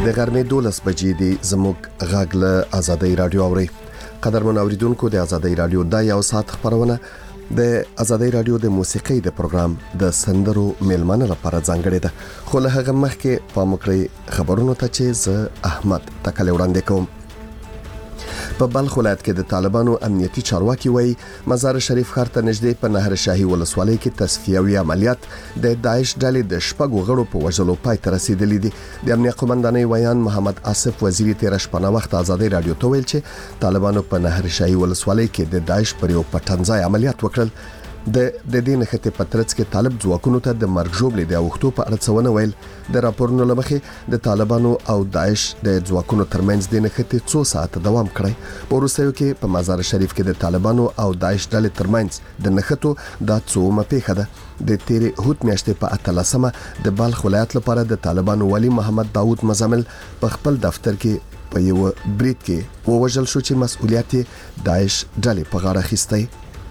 د غرمې 12 بجې دی زموږ غږ له آزادۍ رادیو اوري. قدرمن اوریدونکو د آزادۍ رادیو د یو ساعت خبرونه د آزادۍ رادیو د موسیقۍ د پروګرام د سندرو میلمنه لپاره ځانګړې ده. خو له هغه مخکې په مکړې خبرونو ته چې زه احمد تکل وړاندې کوم. په بلخ ولایت کې د طالبانو امنیتي چارواکي وایي مزار شریف ښار ته نږدې په نهر شاهي ولسوالۍ کې تصفیوي عملیات د داعش ډلې د شپږو غړو په وژلو پای ته رسیدلي دي. د امنیت قومندانۍ ویان محمد آصف وزیری تیر شپه وخت آزادۍ رادیو ته ویل چې طالبانو په نهر شاهي ولسوالۍ کې د داعش پر یو پټنځای عملیات وکړل. د دې نښته په ترڅ کې طالب ځواکونو ته د مرګ ژوبلې د اوختو په اړه څه ونه ویل. د راپورونو لمخې د طالبانو او داعش د ځواکونو ترمنځ د نښتې 2 ساعت دوام کړی. په وروستیو کې په مزار شریف کې د طالبانو او داعش ډلې ترمنځ د نښتو د څومه پیښه ده. د تیرې هوت میاشتې په 18مه د بلخ ولایت لپاره د طالبانو ولی محمد داوود مزمل په خپل دفتر کې په یو بریټ کې ووژل شو چې مسؤلیت داعش ډلې په غاړه اخیستی.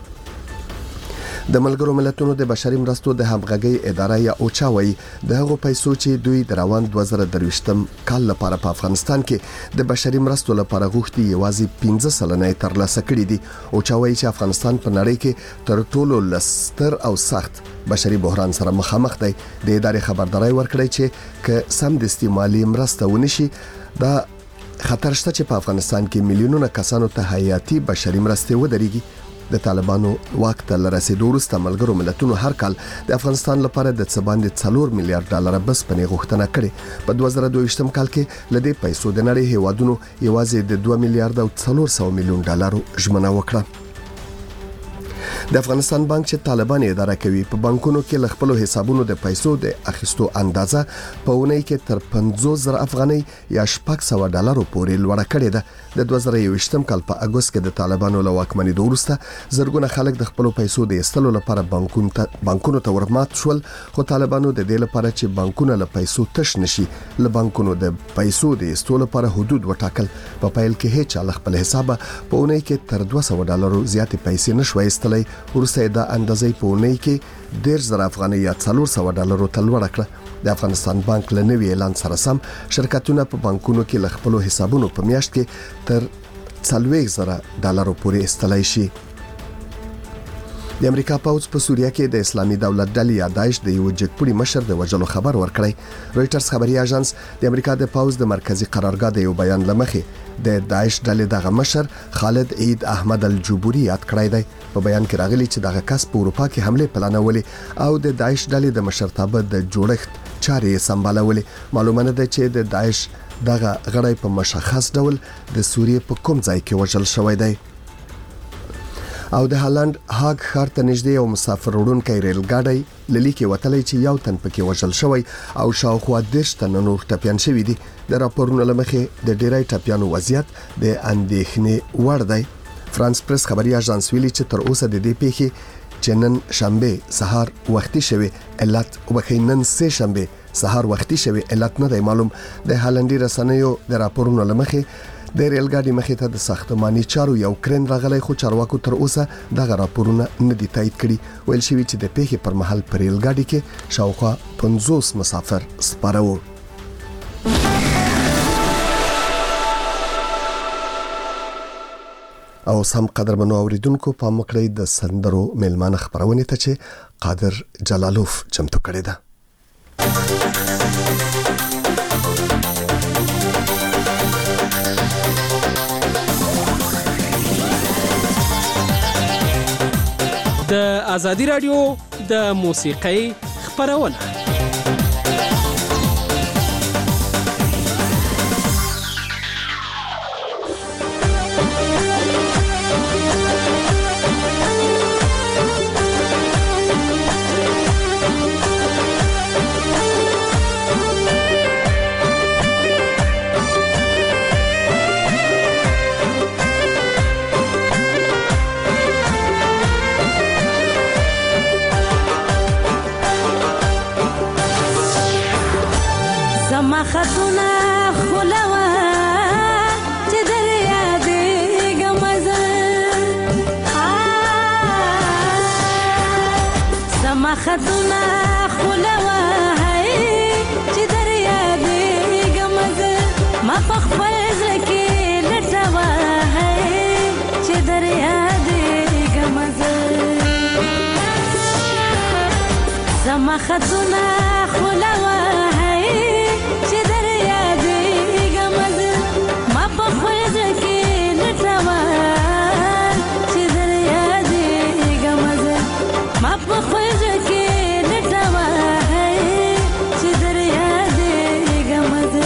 د ملګرو ملتونو د بشري مرستو د همغږي اداره یا اوچا وایي د هغو پیسو چې دوی د روان 2023م کال لپاره په افغانستان کې د بشري مرستو لپاره غوښتي یوازې 15% ترلاسه کړي دي. اوچا وایي چې افغانستان په نړۍ کې تر ټولو لستر او سخت بشري بحران سره مخامخ دی. د ادارې خبرداري ورکړی چې ک سم د استعمالي مرسته ونشي دا خطر شته چې په افغانستان کې میلیونونه کسانو ته حیاتي بشري مرستې ودرېږي. د طالبانو واک ته رسیدو وروسته ملګرو ملتونو هر کال د افغانستان لپاره د څه باندې 4 میلیارډ ډالر بس پنې غوښتنه کړې. په 2022م کال کې لدې پیسو د نړۍ هیوادونو یوازې د 2 میلیارډ او 400 میلیون ډالر ژمنه وکړه. د افغانستان بانک چې طالبان اداره کوي په بانکونو کې ل خپل حسابونو د پیسو د اخیستو اندازه په اونۍ کې تر 50,000 افغانۍ یا $600 پورې لوړه کړې ده. د 2021م کال په اگست کې د طالبانو له واکمنۍ وروسته زرګونه خلک د خپل پیسو د ایستلو لپاره بانکونو ته ورمات شول. خو طالبانو د دې لپاره چې بانکونه له پیسو تش نشي له بانکونو د پیسو د ایستلو لپاره حدود وټاکل. په پیل کې هیڅ خپل حساب په اونۍ کې تر $200 زیاتې پیسې نشوي ایستلای. ورسته دا اندازې په اونۍ کې 10,000 افغانۍ یا $400 ته لوړه کړه. د افغانستان بانک له نوي اعلان سره سم شرکتونه په بانکونو کې ل خپل حسابونو په میاشت کې تر $40,000 پورې ایستلای شي. د امریکا پوځ په سوریه کې د اسلامي دولت ډلې یا داعش د یو جګپوړي مشر د وژلو خبر ورکړی. رويټرز خبري اژانس د امریکا د پوځ د مرکزی قرارګاه د یو بیان لمخې د داعش ډلې دغه مشر خالد عید احمد الجبوري یاد کړی دی. په بیان کې راغلی چې دغه کس په اروپا کې حمله پلانولې او د داعش ډلې د مشرتابه د جوړښت چارې سمبالولې. معلومه ده چې د داعش دغه غړی په مشخص ډول د سوریه په کوم ځای کې وژل شوی دی. او د هالند هاګ ښار ته نږدې یو مسافر وړونکی ریل ګاډی للی کې وتلی چې یو تن پکې وژل شوی او شاوخوا 10 تن نور ټپيان شوي دي. د راپورونو لمخې د ډیری ټپيانو وضعیت د اندېښنې وړ دی. فرانس پریس خبري اژانس ویلي چې تر اوسه د دې پیښې چې نن شنبه سهار وختي شوی علت وخینن سه شنبه سهار وختي شوی علت نه دی معلوم. د هالندي رسنیو د راپورونو لمخې د ریل ګاډي مخې ته د ساختماني چارو یو کرین راغلی خو چارواکو تر اوسه دغه راپورونه نه دي تایید کړي. ویل شوی چې د پیښې پر مهال په ریل ګاډي کې شاوخوا 50 مسافر سپاره وو. او سم قدرمنو اوریدونکو په مکړې د سندرو میلمانه خبرونه ته چې قادر جلالوف چمتو کړی ده. د آزادی رادیو د موسیقۍ خبرونه. خطونه خلوه چې دریا دې غمزه سما خطونه خلوه چې دریا دې غمزه ما په خپل زړه کې لټوه چې در یادېږم زه زما خطونه خولوه چې در یادېږم زه ما په خپل زړه کې لټوه چې در یادېږم زه ما په خپل زړه کې لټوه چې در یادېږم زه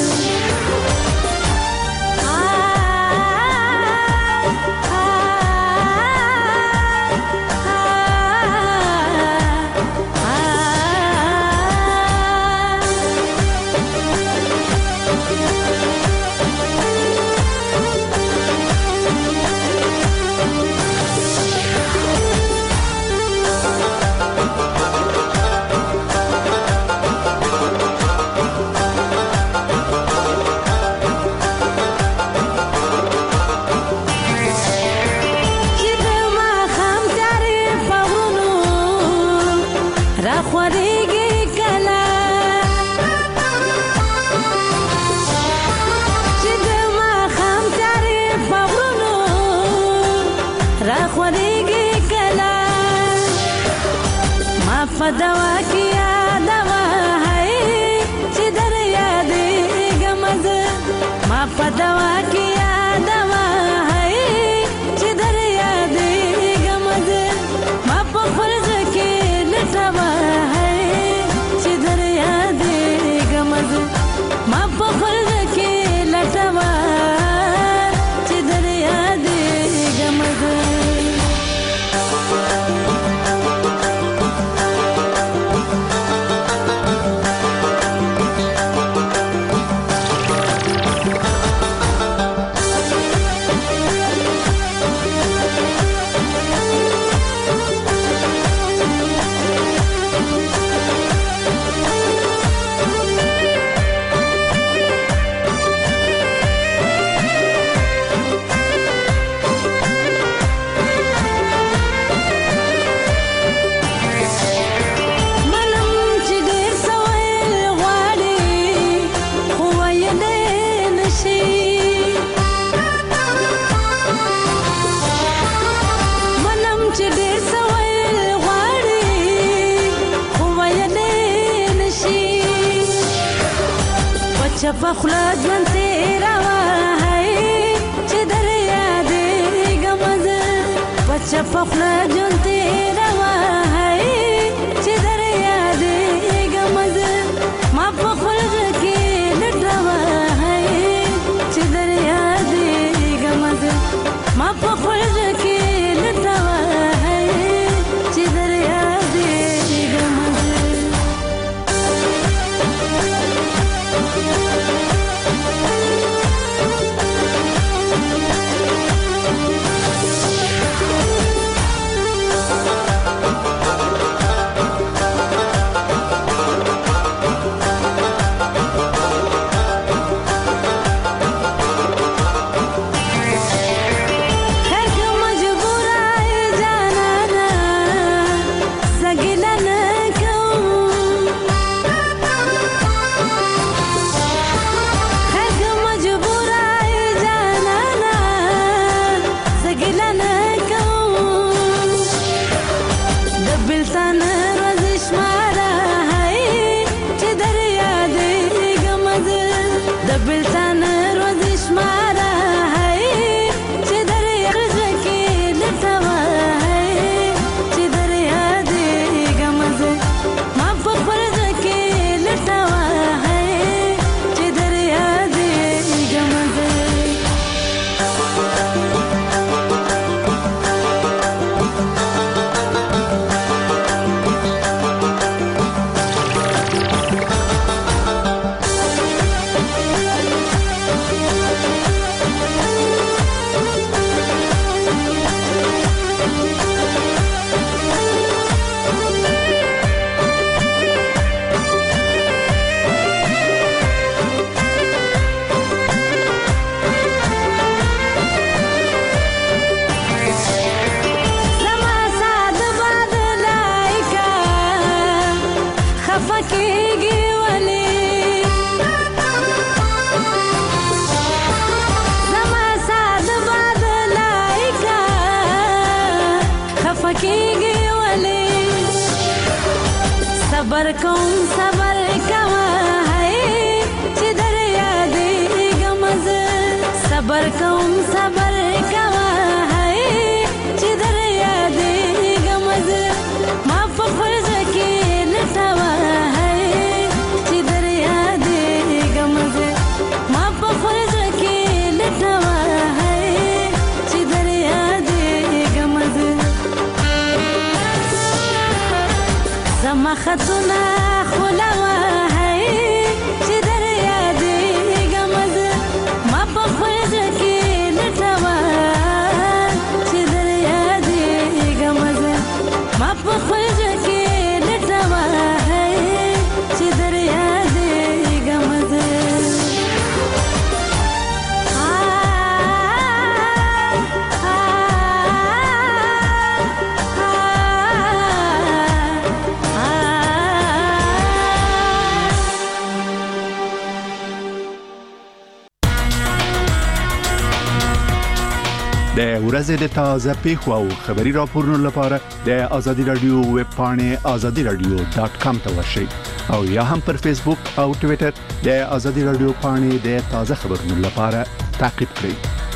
په دوا کې یادوه چې در یادېږم زه ما په دوا کې یادوه چې در یادېږم زه ما په خپل زړه کې لټوه چې در یادېږم زه ما په خپل زړه کې لټوه چې در یادېږم زه په خوله ژوند تېروه چې در یادېږم زه په چپه خوله ژوند تېروه چې در یادېږم زه ما په خپل زړه کې لټوه چې در یادېږم زه ما په خپل زړه کې لټوه چې در یادېږم زه خفکیږي ولې صبر کوم صبر کوه چې در یادېږم زه صبر کوم صبر کوه چې در یادېږم زه ما په فرض کې لټوه چې در یادېږم زه ما په فرض کې لټوه چې در یادېږم زه زما خطونه خولوه چې در یادېږم زه ما په فرض کې لټوه چې در یادېږم زه ما په فرض کې لټوه چې در یادېږم زه د ورځې د تازه پیښو او خبري راپورونو لپاره د آزادي رادیو ویب پاڼې azadiradio.com ته ورشئ او یا هم پر فیسبوک او ټوئیټر د آزادي رادیو پاڼې د تازه خبرونو لپاره تعقیب کړئ.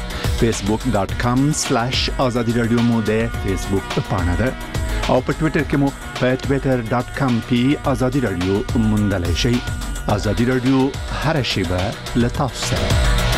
facebook.com/azadiradio مو د فیسبوک پاڼه ده او په ټوئیټر کې مو په twitter.com/azadiradio موندلای شئ. آزادي رادیو هر شیبه له تاسو سره.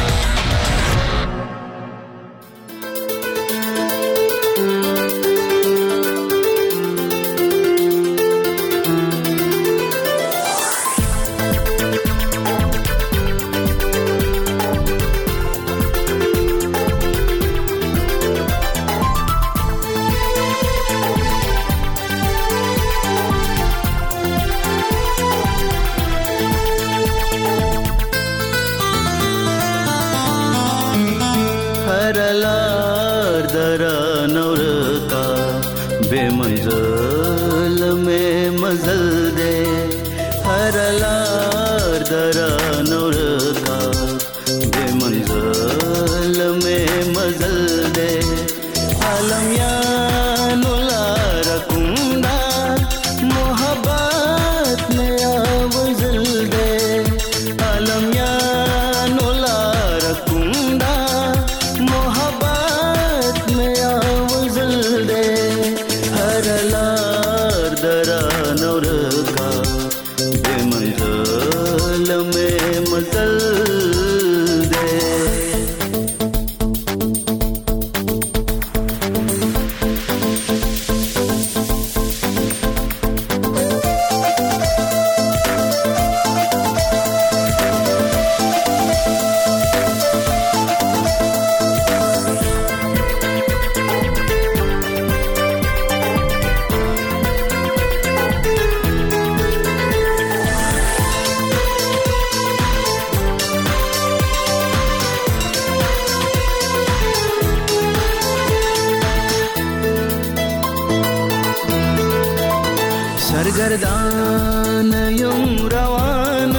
سرگردان یم روان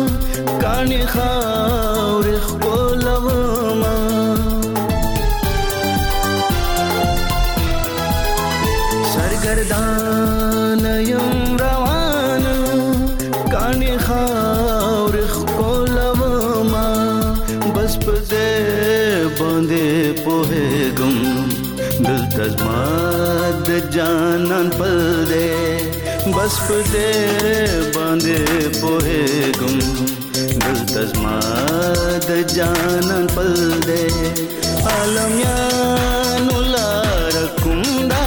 کانی خاور خپلوما سرگردان یم روان کانی خاور خپلوما بس پدې باندې پوهېږم دلته زما د جانان پل دې بس پدې باندې پوهېږم دلته زما د جانان پل دې عالم یانو لار کوم دا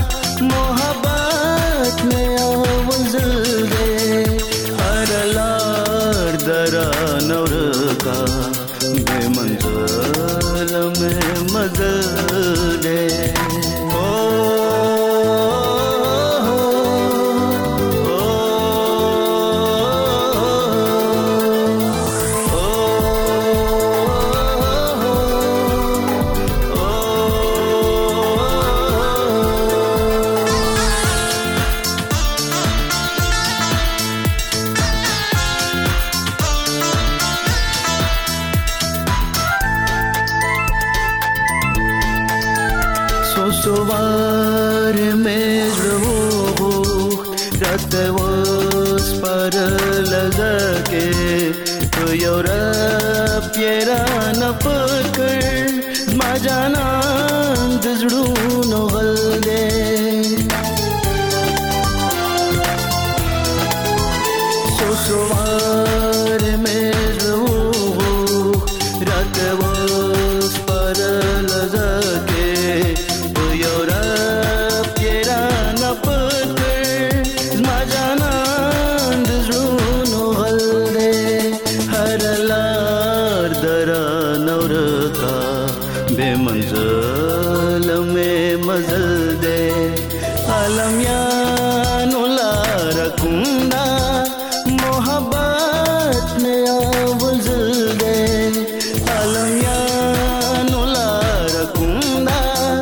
محبت مې اوزل دې هر لار دران ورکا بے منزل مې مزل دې سوار مجروح رات وس پر لزکه تو یو رب پیرا نپکر ما جانان دزړونو غل دے سوار مجروح رات وس پر لزکه تو یو رب پیرا نپکر ما جانان دزړونو غل دے هر لار درا نورکا بے منزل میں مزل دے عالم یا نولار کندا محبت میں آوزل دے عالم یا نولار کندا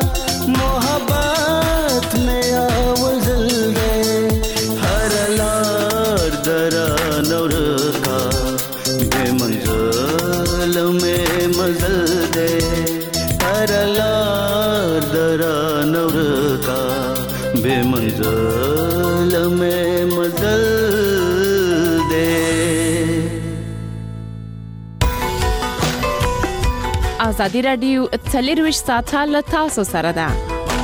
محبت میں آوزل دے ہر لار درا نورکا بے منزل میں مزل دے हर लार दरा नौर का बेमंजिल में मजल दे ازادي رادیو 24 ساعته له تاسو سره ده.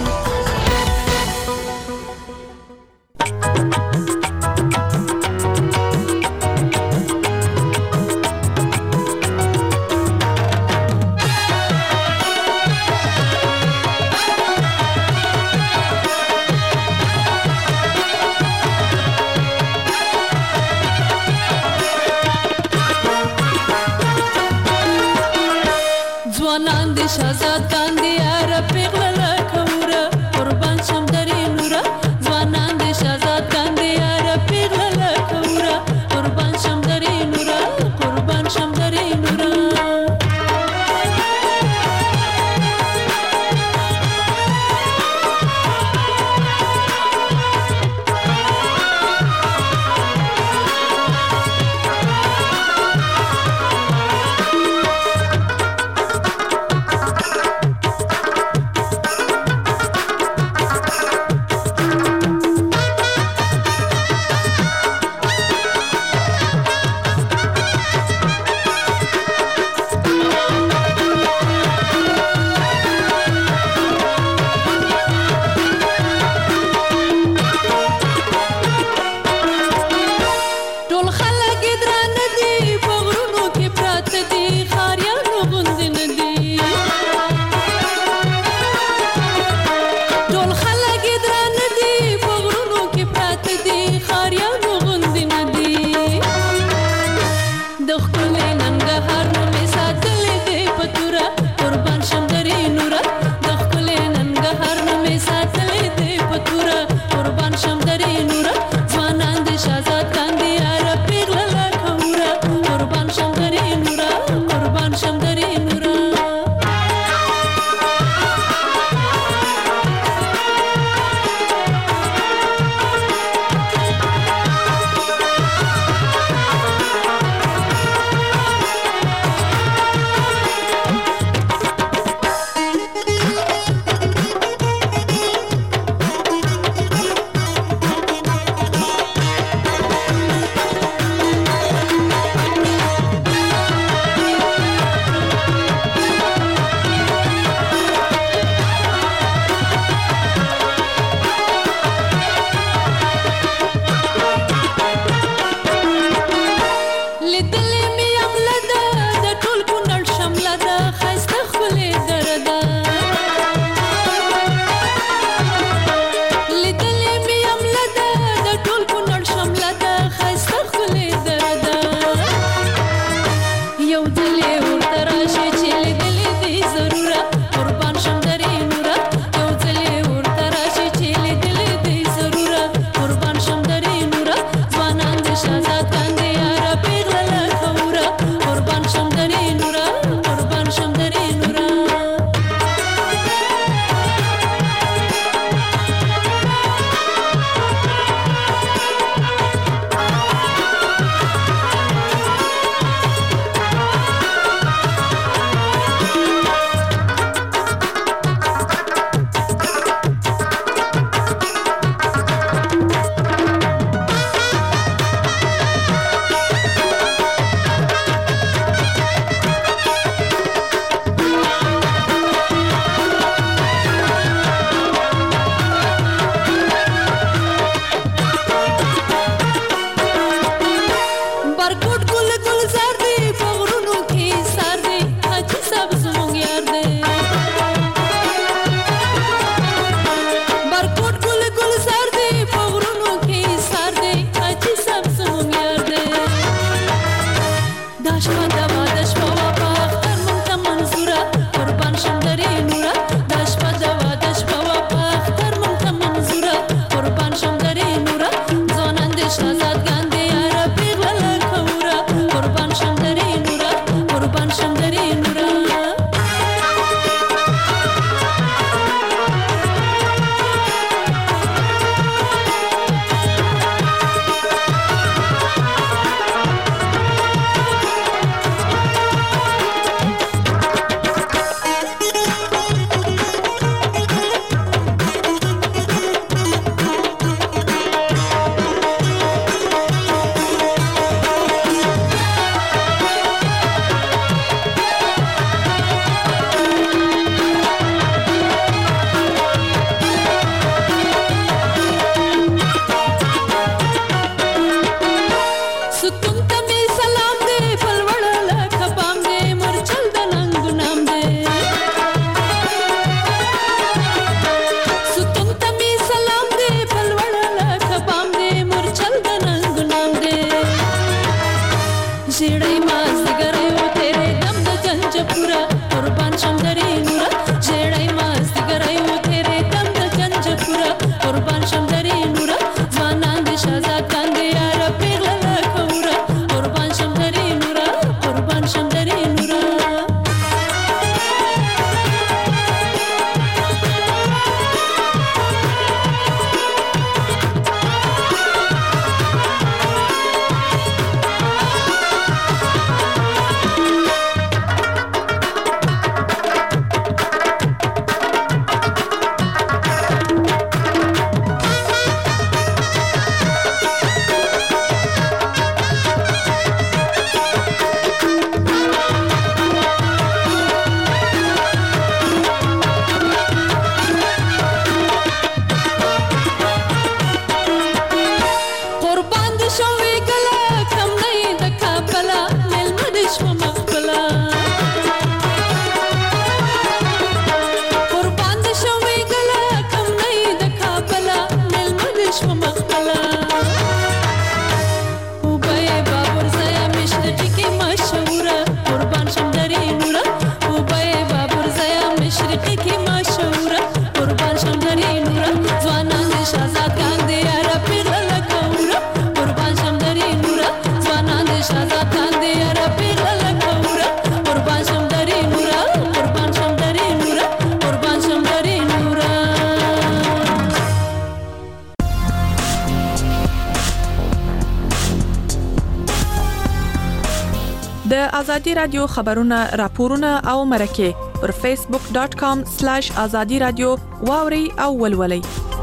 شازاد کاندي اره پیغله کوره قربان شم درې نوره ځوانان دې شازاد کاندي اره پیغله کوره قربان شم درې نوره قربان شم درې نوره د ازادي رادیو خبرونه راپورونه او مرکه پر facebook.com/azadi radio واوري او ولولي.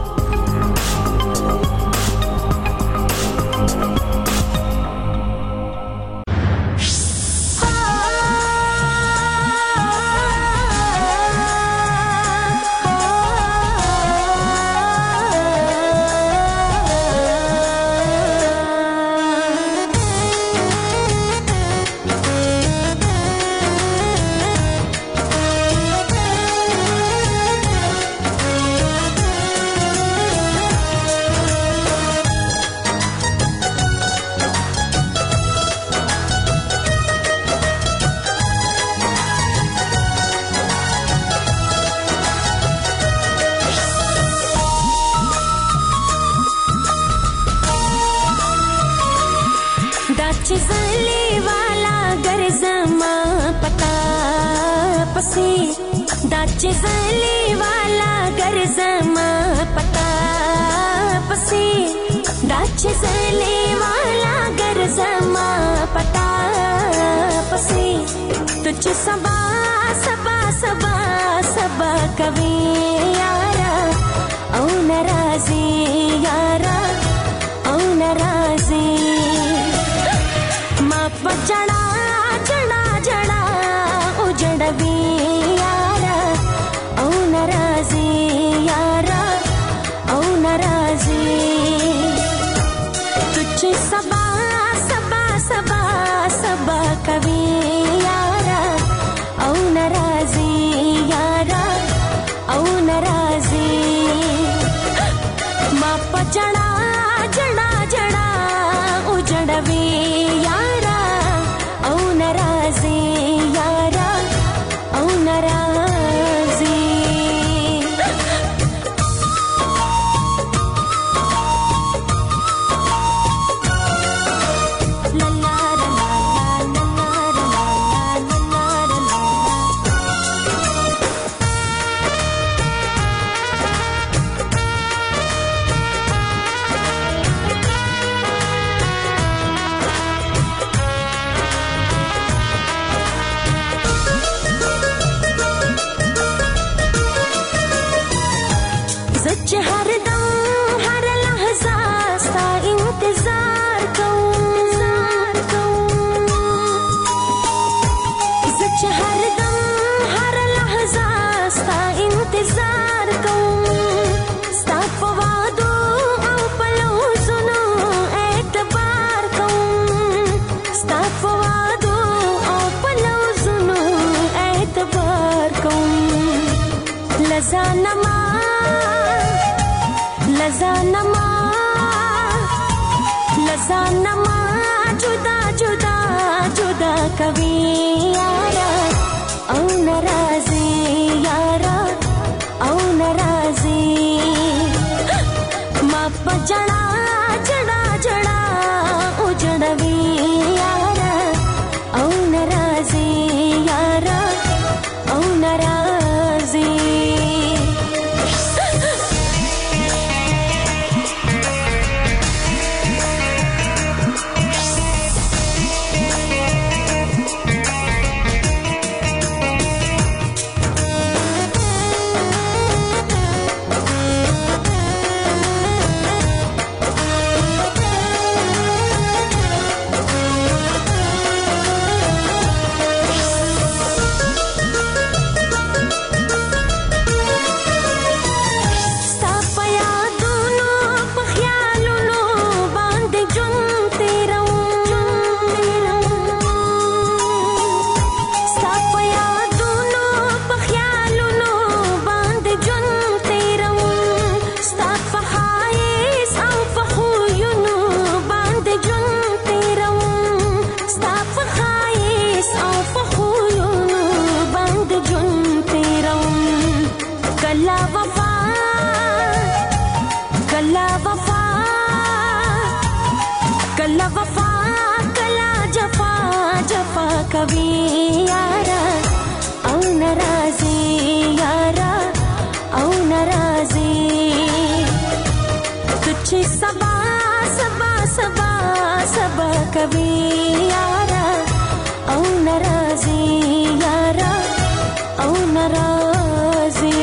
चली वाला गरजमा पता पसी दाच चली वाला गरजमा पता पसी तुझ सबा सबा सबा सबा कभी यारा औ नाराजी यारा औ नाराजी मा पचड़ा चढ़ा चढ़ा उजड़वी सबा सबा सबा सबा कभी यारा औ नाराजी यारा औ नाराजी मा पचड़ा जड़ा जड़ा उजड़वी यारा औ नाराजी यारा औ नाराजी लज़ानमा लज़ानमा लज़ानमा जुदा जुदा जुदा कभी यारा औ नाराजी यारा औ नाराजी मा पचड़ा चढ़ा चढ़ा उजड़वी यारा औ नाराजी यारा औ नाराजी कला वफा कला जफा जफा कभी यारा औ नाराजी यारा औ नाराजी तुझे सबा सबा सबा सबा कभी यारा औ او ناراضي یارا او ناراضي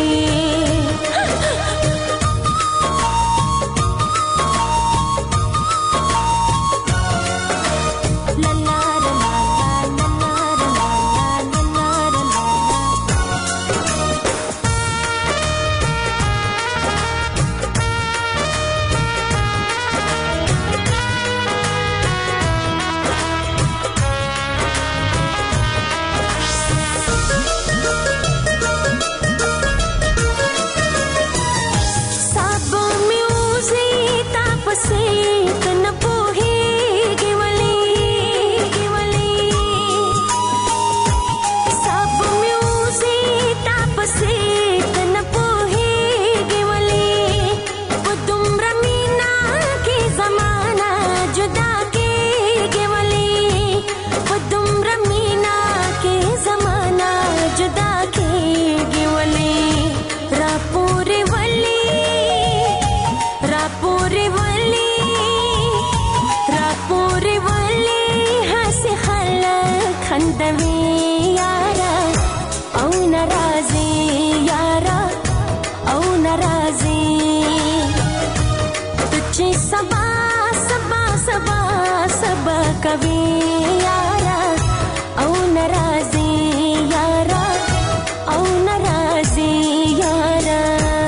कभी यारा औ नाराजी यारा औ नाराजी यारा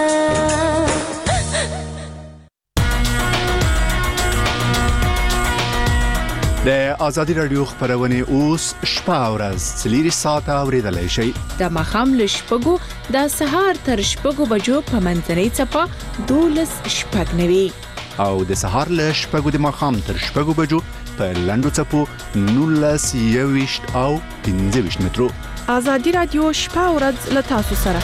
د ازادي رادیو خبرونه اوس شپه او ورځ 3 ساعته اوریدلای شئ د مخام لشپګو د سهار تر شپګو بجو په منځنۍ چپا 12 شپږ نوي او د سهار له شپږو د مخام تر شپږو بجو په لندو چپو 19 او 15 مترو ازادي رادیو شپه او ورځ له تاسو سره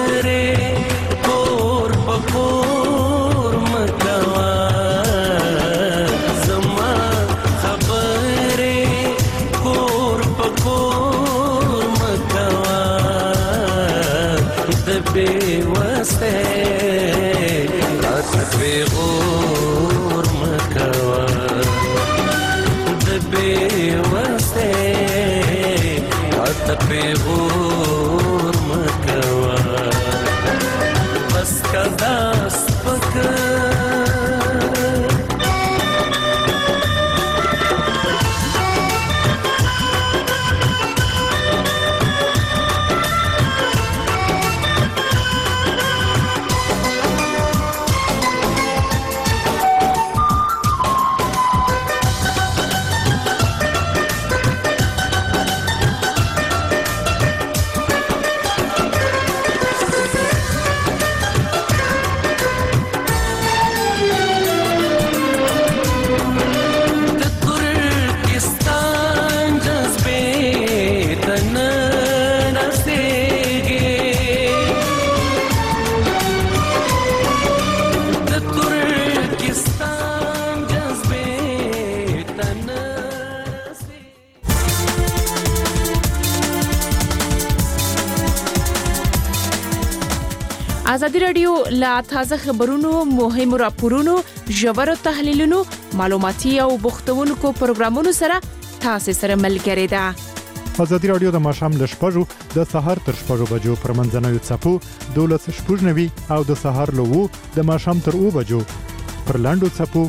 ازادي رادیو لا تازه خبرونو مهم راپورونو ژور تحلیلونو معلوماتي او بوختونکو پروګرامونو سره تاسو سره ملګری ده. ازادي رادیو د ماښام ل شپږو د سهار تر شپږو بجو پر منځنوي څپو 12:90 او د سهار له 2 د ماښام تر 2 بجو پر لاندو څپو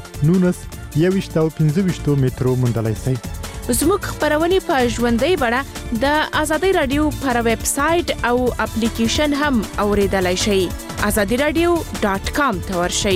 19:25 مترو مندلای سي. زموږ خبرونه په ژوندۍ بڼه د ازادي رادیو پر ویب سټ او اپلیکیشن هم اوریدلای شئ. azadiradio.com ته ورشئ.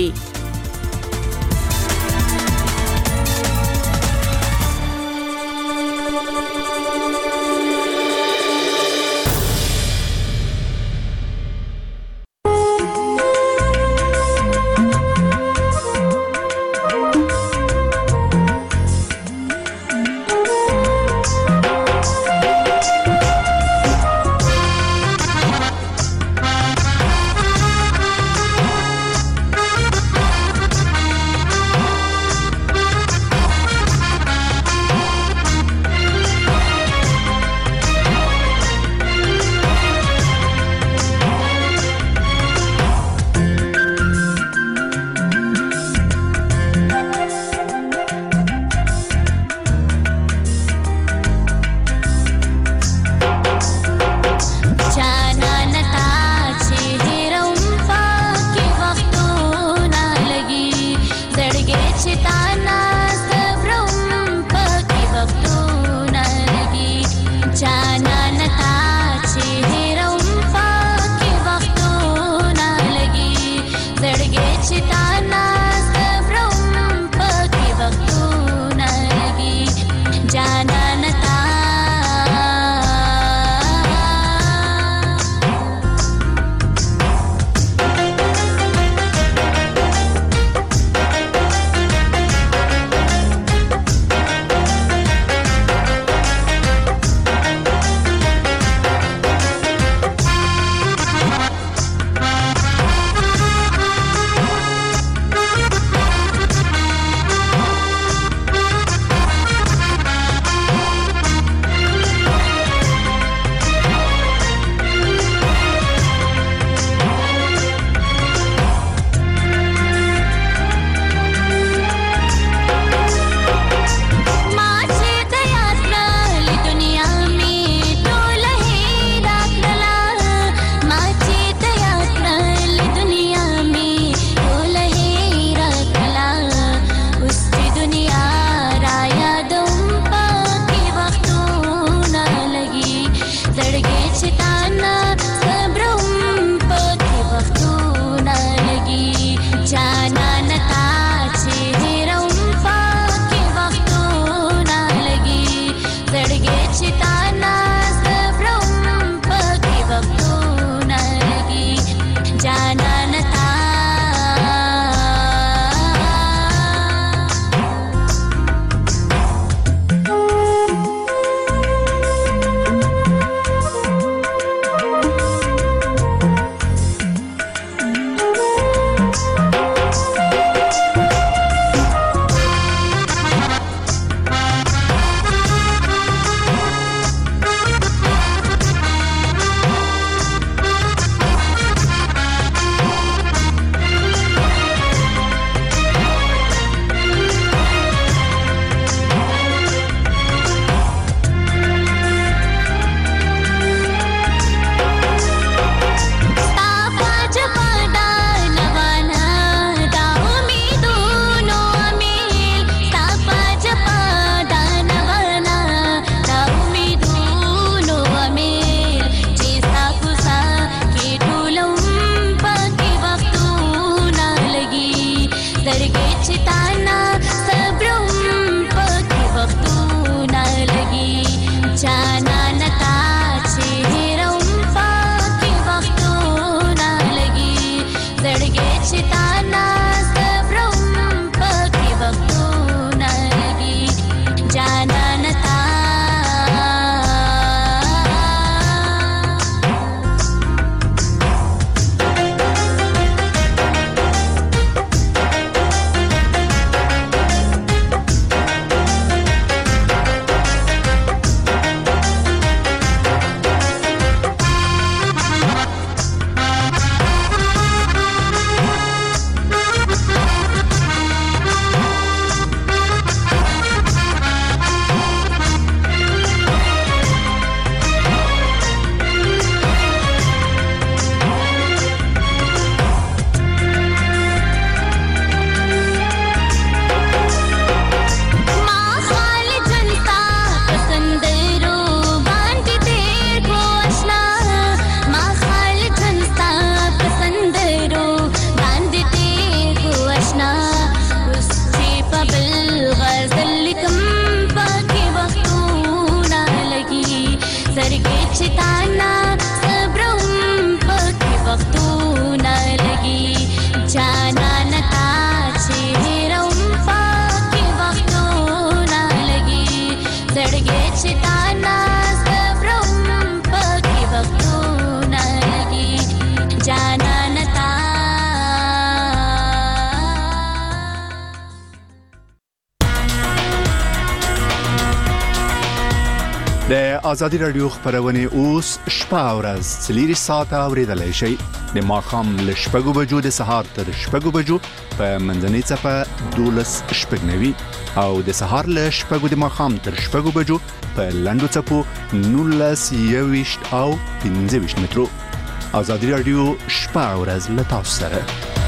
ازادي رادیو خبرونه اوس شپه او ورځ 3 ساعته اوریدلای شئ د ماخام له شپږو بجو د سهار تر شپږو بجو په منځنۍ چپه 12 شپږنوي او د سهار له شپږو د ماخام تر شپږو بجو په لندو چپو 19 او 15 مترو. ازادي رادیو شپه او ورځ له تاسو سره.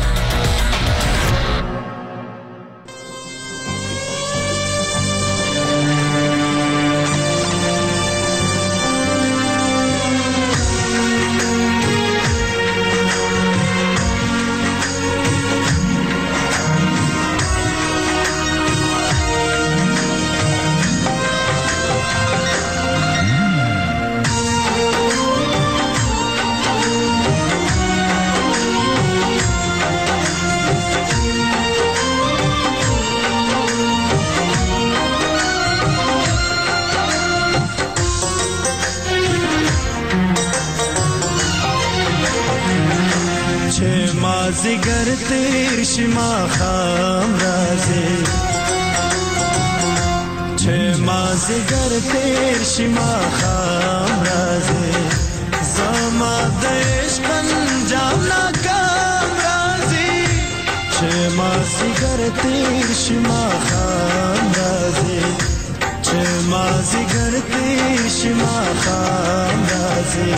زگر تیر شما خام رازی چه ما زگر تیر شما خام رازی زما دشق انجام ناکام رازی چه ما زگر تیر شما خام رازی چه ما زگر تیر شما خام رازی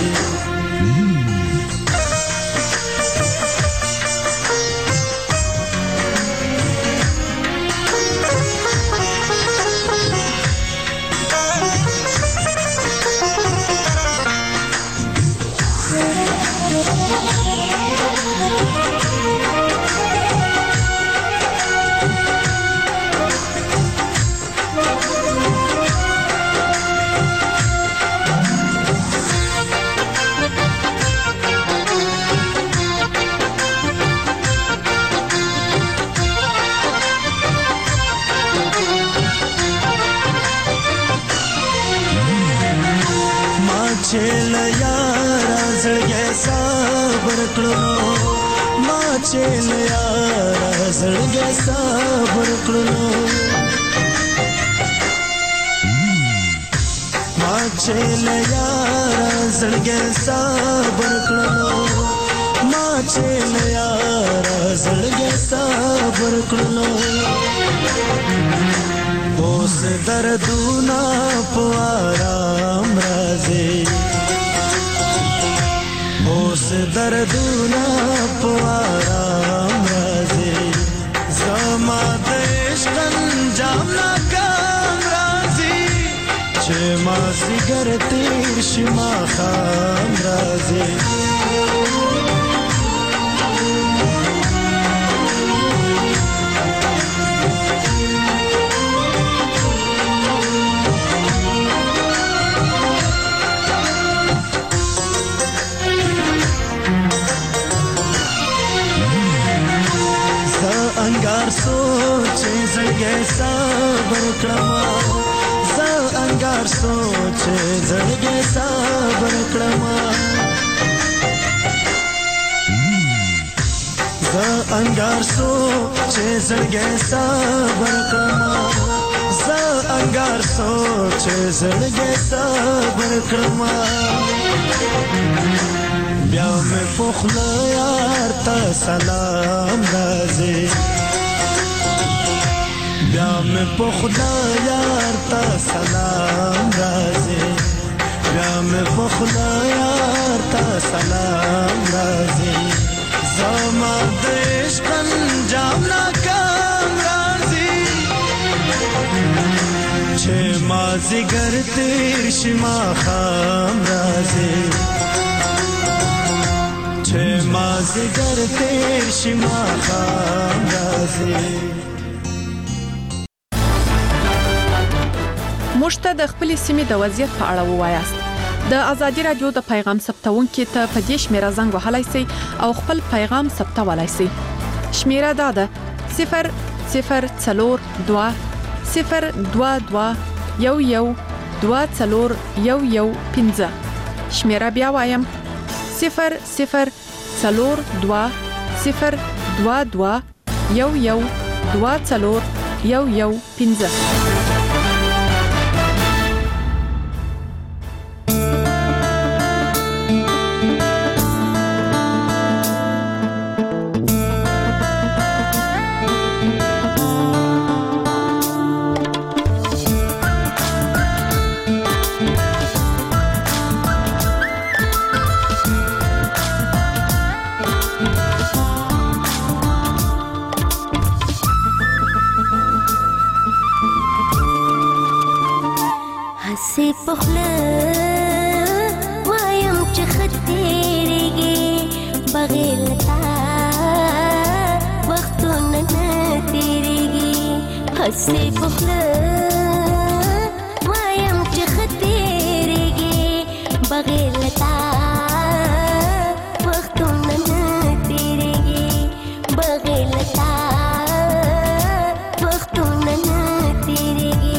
چل یارا زړګي صبر کړو ما چل یارا زړګي صبر کړو ما چل یارا زړګي صبر کړو ما چل یارا زړګي صبر کړو اوس دردونه په آرام راځي اوس دردونه په آرام راځي زما د عشق انجام ناکام راځي چې ما زګر تیر شي ما خام راځي انګار سوچ زړګي صبر کړما زه انګار سوچ زړګي صبر کړما زه انګار سوچ زړګي صبر کړما زه انګار سوچ زړګي صبر کړما بیا مې پخلا یار ته سلام راځي بیا مې پخلا یار ته سلام راځي بیا مې پخلا یار ته سلام راځي زما د عشق انجام ناکام راځي چې ما زګر تیر شي ما خام راځي چې ما زګر تیر شي ما خام راځي مشته د خپل سیمې د وضعیت په اړه ووایاست د ازادي رادیو د پیغام ثبتونکو ته په دې شمیره زنګ وهلای شئ او خپل پیغام ثبتولای شئ شمیره دا ده 0042 022 112415 شمیره بیا وایم 0042 022 112415 هسې پخله وایم چې ښه تېرېږي بغیر له تا وختونه نه تېرېږي بغیر له تا وختونه نه تېرېږي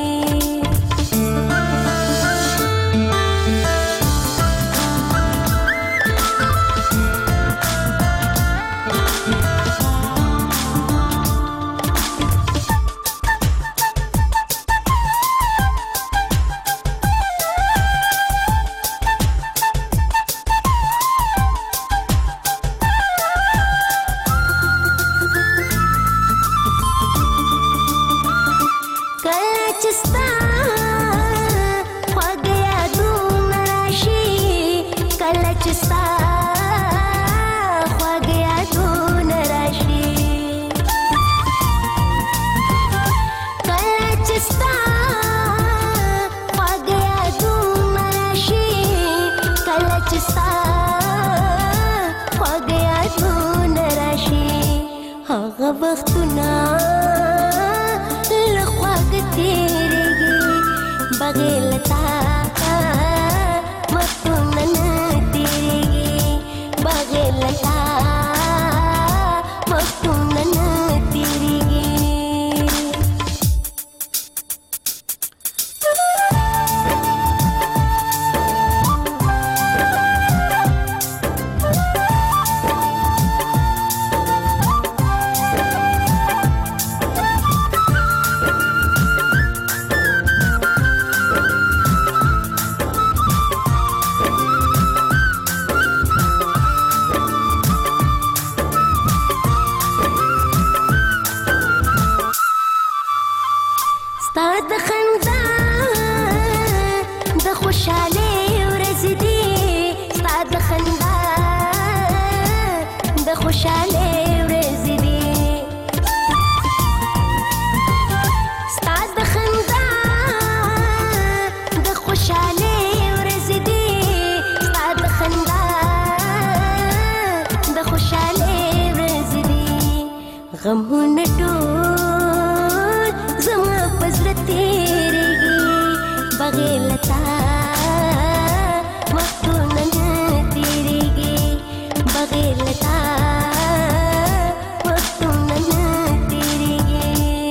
غمونه ټول زما په زړه تېرېږي بغیر له تا وختونه نه تېرېږي بغیر له تا وختونه نه تېرېږي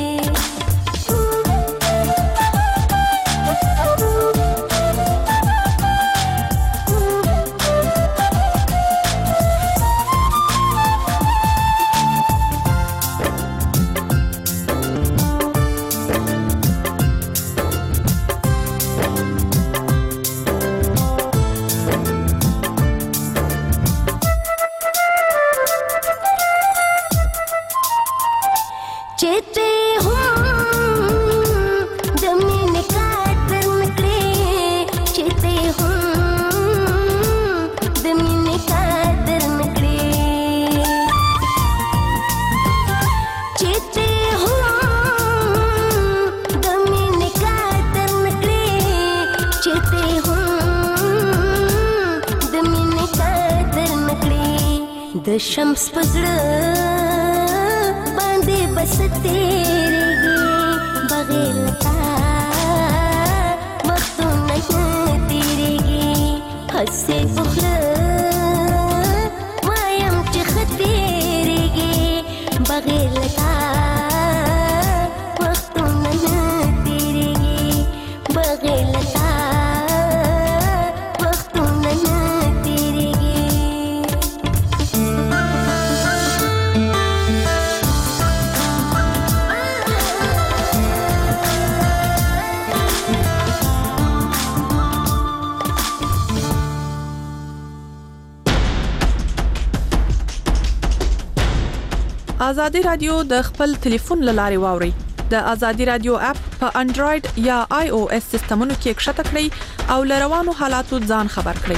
د شمس پزړه باندې بس تېرېږي بغیر له تا وختونه نه تېرېږي هسې پخله وایم چې ښه تېرېږي بغیر له تا وختونه نه تېرېږي بغیر له تا وختونه نه تېرېږي ازادي رادیو د خپل ټلیفون لاري واوري د ازادي رادیو اپ په انډراید یا آی او اس سیستمونو کې ښکته کړئ او لروانو حالاتو ځان خبر کړئ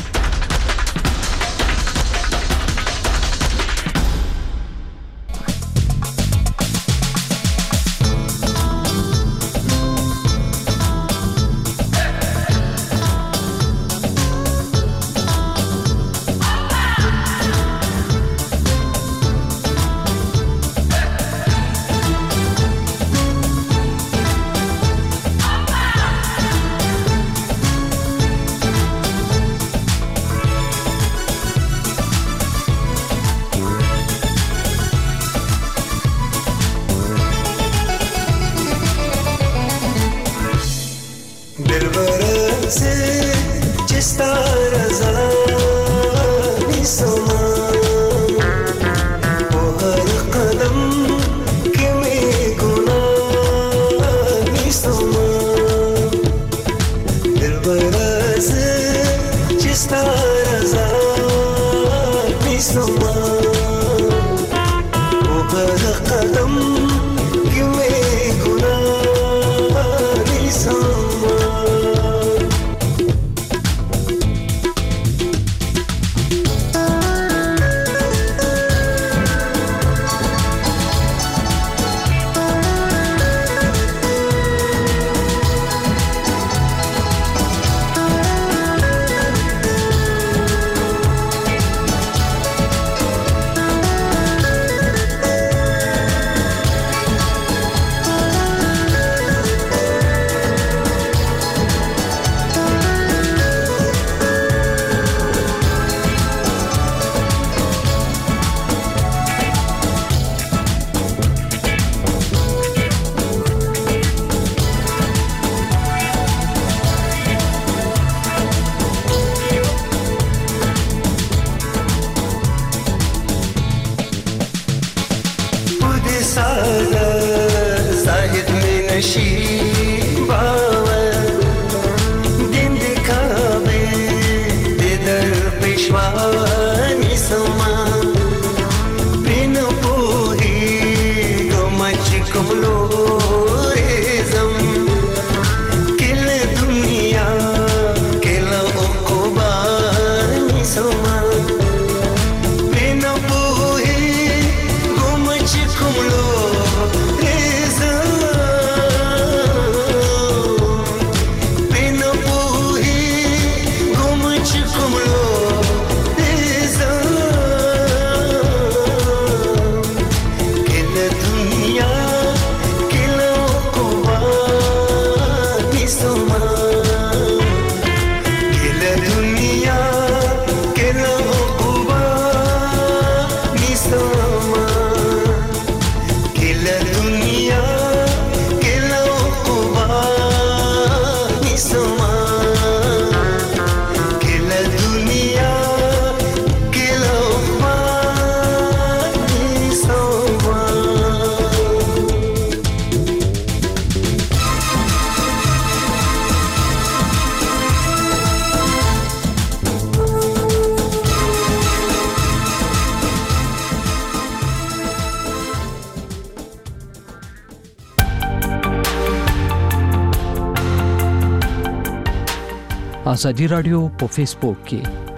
آزادی رادیو په فیسبوک کې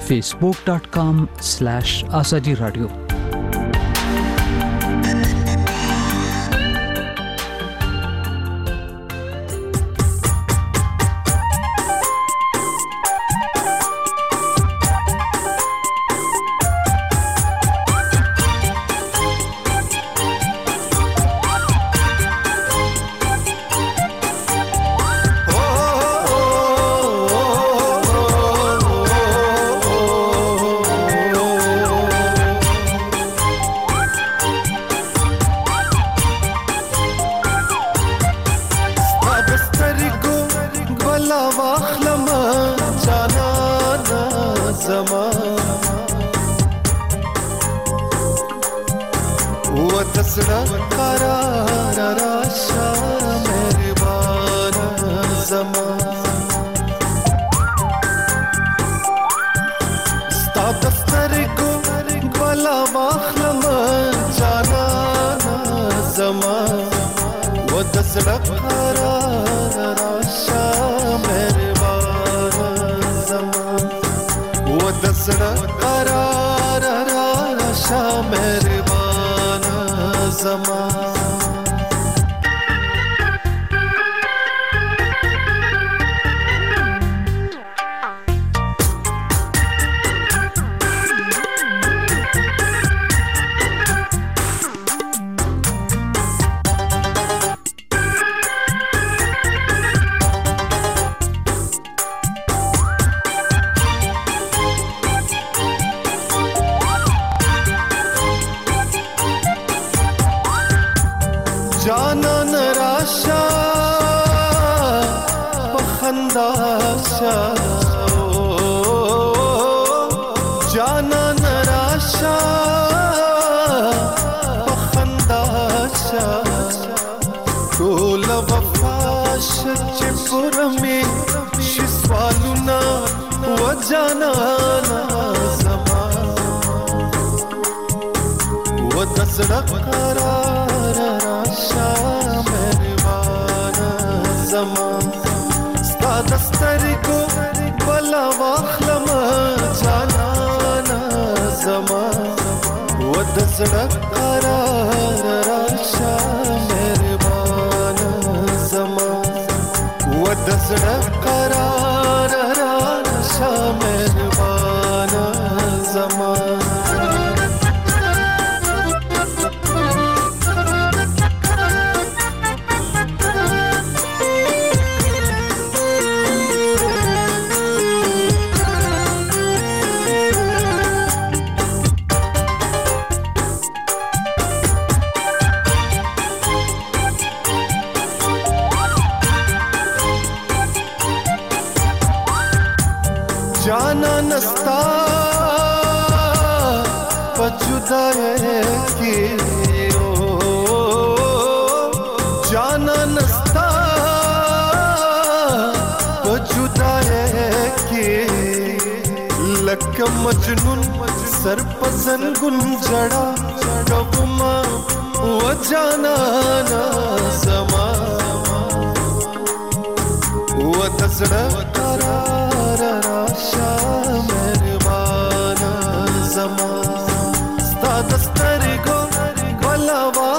facebook.com/azadi radio जाना नस्ता لکه مجنون سر پسن ګن جړا کوما و جانانا زما و تسړه قرار راشا مهربانا زما ستا دسترګو بلوا